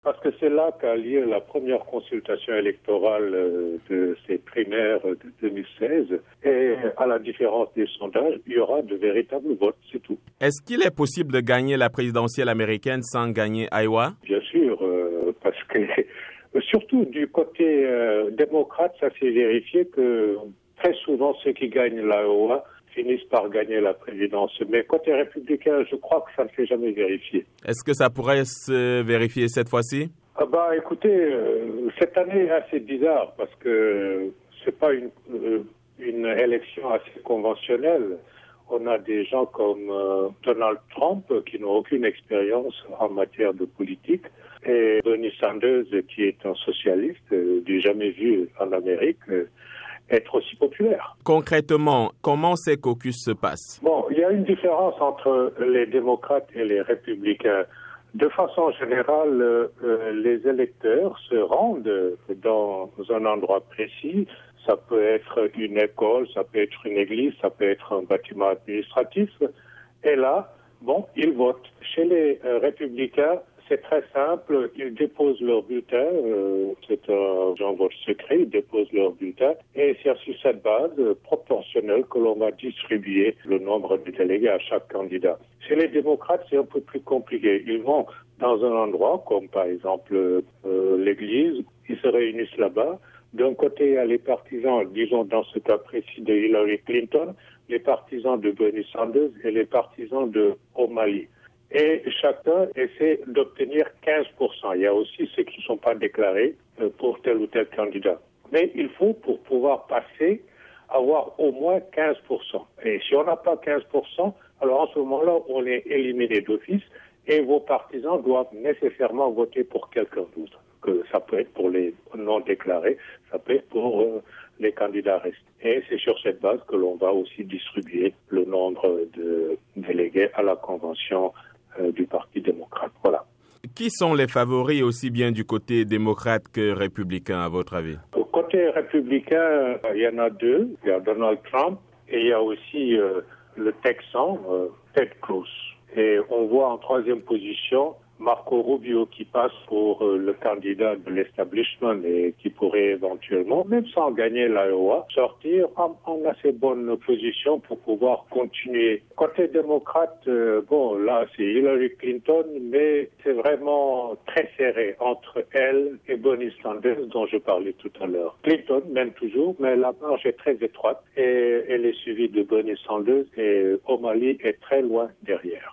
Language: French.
Parce que c'est là qu'a lieu la première consultation électorale de ces primaires de 2016. Et à la différence des sondages, il y aura de véritables votes, c'est tout. Est-ce qu'il est possible de gagner la présidentielle américaine sans gagner Iowa? Bien sûr, parce que surtout du côté démocrate, ça s'est vérifié que très souvent ceux qui gagnent l'Iowa finissent par gagner la présidence. Mais côté républicain, je crois que ça ne s'est jamais vérifié. Est-ce que ça pourrait se vérifier cette fois-ci? Écoutez, cette année est assez bizarre parce que c'est pas une élection assez conventionnelle. On a des gens comme Donald Trump qui n'ont aucune expérience en matière de politique et Bernie Sanders qui est un socialiste du jamais vu en Amérique être aussi populaire. Concrètement, comment ces caucus se passent? Il y a une différence entre les démocrates et les républicains. De façon générale, les électeurs se rendent dans un endroit précis. Ça peut être une école, ça peut être une église, ça peut être un bâtiment administratif. Et là, ils votent. Chez les républicains, c'est très simple. Ils déposent leur bulletin. C'est un vote secret. Ils déposent leur bulletin. Et c'est sur cette base proportionnelle que l'on va distribuer le nombre de délégués à chaque candidat. Chez les démocrates, c'est un peu plus compliqué. Ils vont dans un endroit, comme par exemple l'église. Ils se réunissent là-bas. D'un côté, il y a les partisans, disons dans ce cas précis de Hillary Clinton, les partisans de Bernie Sanders et les partisans de O'Malley. Et chacun essaie d'obtenir 15%. Il y a aussi ceux qui ne sont pas déclarés pour tel ou tel candidat. Mais il faut, pour pouvoir passer, avoir au moins 15%. Et si on n'a pas 15%, alors en ce moment-là, on est éliminé d'office et vos partisans doivent nécessairement voter pour quelqu'un d'autre. Que ça peut être pour les non déclarés, ça peut être pour les candidats restés. Et c'est sur cette base que l'on va aussi distribuer le nombre de délégués à la convention du Parti démocrate. Voilà. Qui sont les favoris aussi bien du côté démocrate que républicain, à votre avis? Au côté républicain, il y en a deux. Il y a Donald Trump et il y a aussi le Texan, Ted Cruz. Et on voit en troisième position Marco Rubio qui passe pour le candidat de l'establishment et qui pourrait éventuellement, même sans gagner l'Iowa, sortir en assez bonne position pour pouvoir continuer. Côté démocrate, là c'est Hillary Clinton, mais c'est vraiment très serré entre elle et Bernie Sanders dont je parlais tout à l'heure. Clinton mène toujours, mais la marge est très étroite et elle est suivie de Bernie Sanders et O'Malley est très loin derrière.